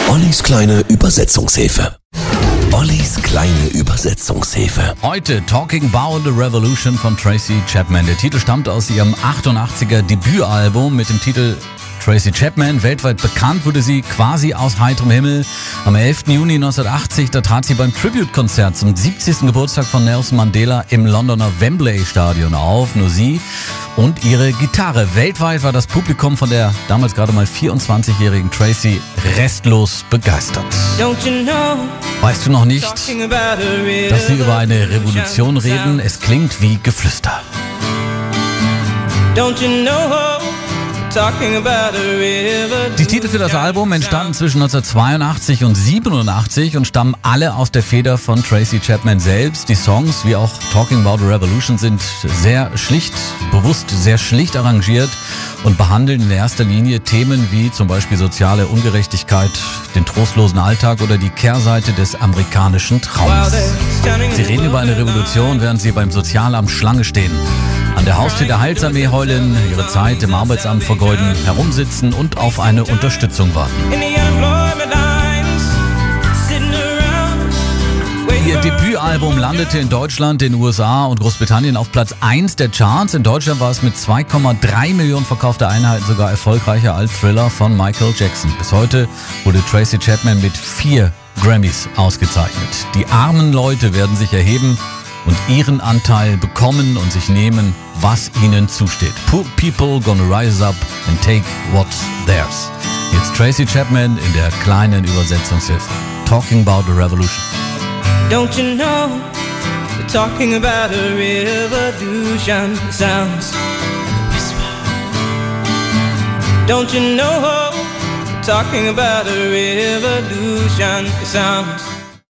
Ollis kleine Übersetzungshilfe. Ollis kleine Übersetzungshilfe. Heute Talking About the Revolution von Tracy Chapman. Der Titel stammt aus ihrem 88er Debütalbum mit dem Titel Tracy Chapman. Weltweit bekannt wurde sie quasi aus heiterem Himmel. Am 11. Juni 1980, da trat sie beim Tribute-Konzert zum 70. Geburtstag von Nelson Mandela im Londoner Wembley Stadion auf. Nur sie und ihre Gitarre. Weltweit war das Publikum von der damals gerade mal 24-jährigen Tracy restlos begeistert. Weißt du noch nicht, dass sie über eine Revolution reden? Es klingt wie Geflüster. Die Titel für das Album entstanden zwischen 1982 und 87 und stammen alle aus der Feder von Tracy Chapman selbst. Die Songs, wie auch Talking About the Revolution, sind sehr schlicht, bewusst sehr schlicht arrangiert und behandeln in erster Linie Themen wie zum Beispiel soziale Ungerechtigkeit, den trostlosen Alltag oder die Kehrseite des amerikanischen Traums. Sie reden über eine Revolution, während sie beim Sozialamt Schlange stehen, an der Haustür der Heilsarmee heulen, ihre Zeit im Arbeitsamt vergeuden, herumsitzen und auf eine Unterstützung warten. Ihr Debütalbum landete in Deutschland, den USA und Großbritannien auf Platz 1 der Charts. In Deutschland war es mit 2,3 Millionen verkaufter Einheiten sogar erfolgreicher als Thriller von Michael Jackson. Bis heute wurde Tracy Chapman mit 4 Grammys ausgezeichnet. Die armen Leute werden sich erheben und ihren Anteil bekommen und sich nehmen, was ihnen zusteht. Poor people gonna rise up and take what's theirs. Jetzt Tracy Chapman in der kleinen Übersetzungshilfe. Talking About the Revolution. Don't you know, we're talking about a revolution. It sounds like a whisper. Don't you know, we're talking about a revolution. It sounds